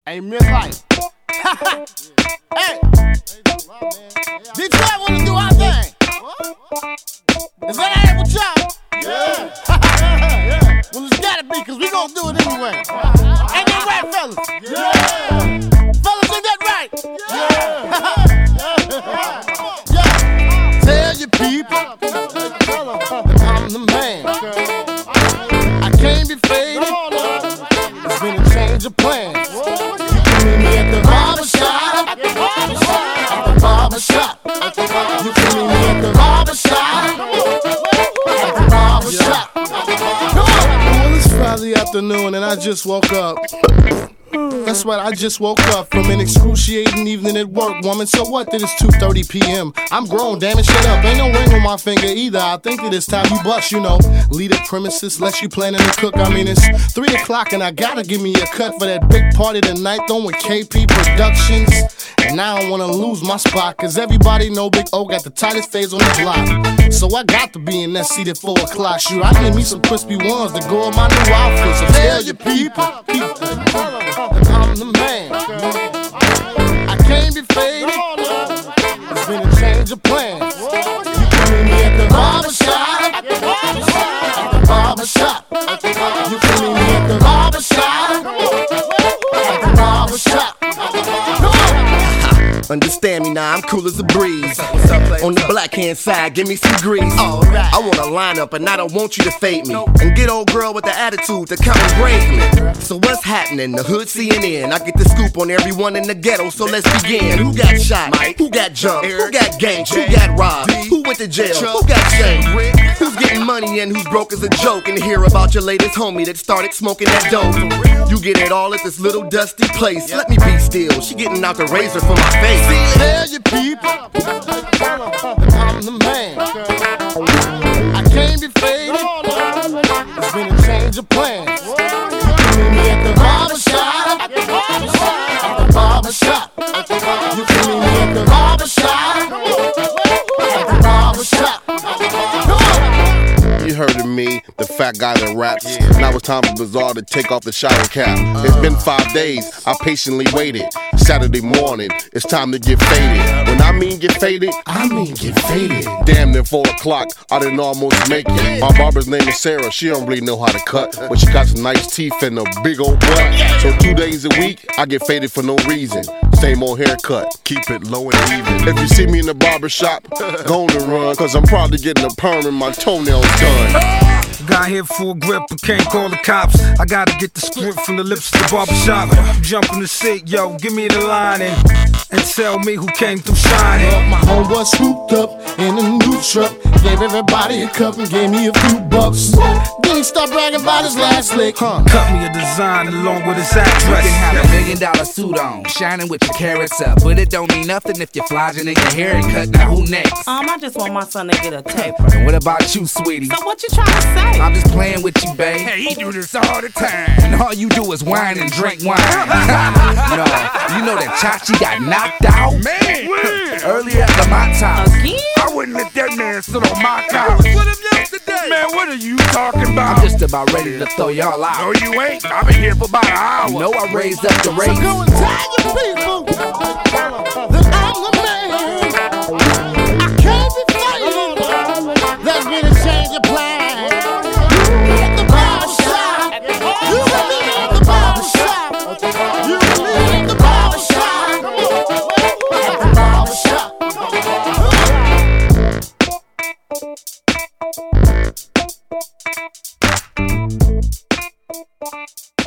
Hey, midlife. Hey, Detroit wanna do our thing. Is that all right with y'all? Yeah. Well, it's gotta be, cause we gonna do it anyway. Ain't that right, fellas? Yeah. Fellas, ain't that right? Yeah. Tell your people I'm the man. I can't be faded. It's been a change of plans. You can meet me at the barbershop. At the barbershop. You can meet me at the barbershop. At the barbershop. Come on. Well, it's Friday afternoon and I just woke up. That's right, I just woke up from an excruciating evening at work, woman. So what that it's 2:30 p.m. I'm grown, damn it, shut up. Ain't no ring on my finger either. I think that it's time you bust, you know. Leave the premises, less you planning to cook. I mean, it's 3 o'clock and I gotta give me a cut for that big party tonight. Throwing KP Productions. And I don't wanna lose my spot, cause everybody know Big O got the tightest phase on the block. So I got to be in that seat at 4 o'clock. Shoot, I need me some crispy ones to go on my new outfit. So tell your people. I'm the man. I can't be faded. It's been a change of plans. You can meet me at the barbershop. At the barbershop. You can meet me at the barbershop. At the barbershop. Understand me now, I'm cool as a breeze. On the black hand side, give me some grease. I want a lineup and I don't want you to fade me. And get old girl with the attitude to come and break me. So what's happening? The hood CNN. I get the scoop on everyone in the ghetto, so let's begin. Who got shot? Who got jumped? Who got ganked? Who got robbed? Who went to jail? Who got shamed? Who's getting money and who's broke as a joke? And hear about your latest homie that started smoking that dope. You get it all at this little dusty place. Let me be still, she getting out the razor for my face. Tell your people I'm the man. I can't be faded. It's been a change of plans. You can meet me at the barbershop. At the barbershop. You can meet me at the barbershop. At the barbershop. You heard of me, the fat guy that raps. Now it's time for Bizarre to take off the shower cap. It's been 5 days, I patiently waited. Saturday morning, it's time to get faded. When I mean get faded, I mean get faded. Damn near 4 o'clock, I didn't almost make it. My barber's name is Sarah, she don't really know how to cut, but she got some nice teeth and a big old butt. So 2 days a week, I get faded for no reason. Same old haircut, keep it low and even. If you see me in the barbershop, go on the run, cause I'm probably getting a perm and my toenails done. Got here for a grip, but can't call the cops. I gotta get the script from the lips of the barbershop. Jump in the seat, yo, give me the line and tell me who came through shining. My homeboy swooped up in a new truck, gave everybody a cup and gave me a few bucks. Then he started bragging about his last lick. Cut me a design along with his address. You can have $1 million suit on, shining with your carrots up, but it don't mean nothing if you're flogging and your hair ain't cut. Now who next? I just want my son to get a taper. And what about you, sweetie? So what you trying to say? I'm just playing with you, babe. Hey, he do this all the time. And all you do is whine and drink wine. No, you know that Chachi got knocked out? Man, earlier after my time. Again? I wouldn't let that man sit on my couch. With him yesterday. Man, what are you talking about? I'm just about ready to throw y'all out. No, you ain't. I've been here for about an hour. You know I raised up the race. So go and tell your people that I'm the man. I can't be faded. There's been a change of plan. At the barbershop. You can meet me at the barbershop. You can meet me at the barbershop. At the barbershop.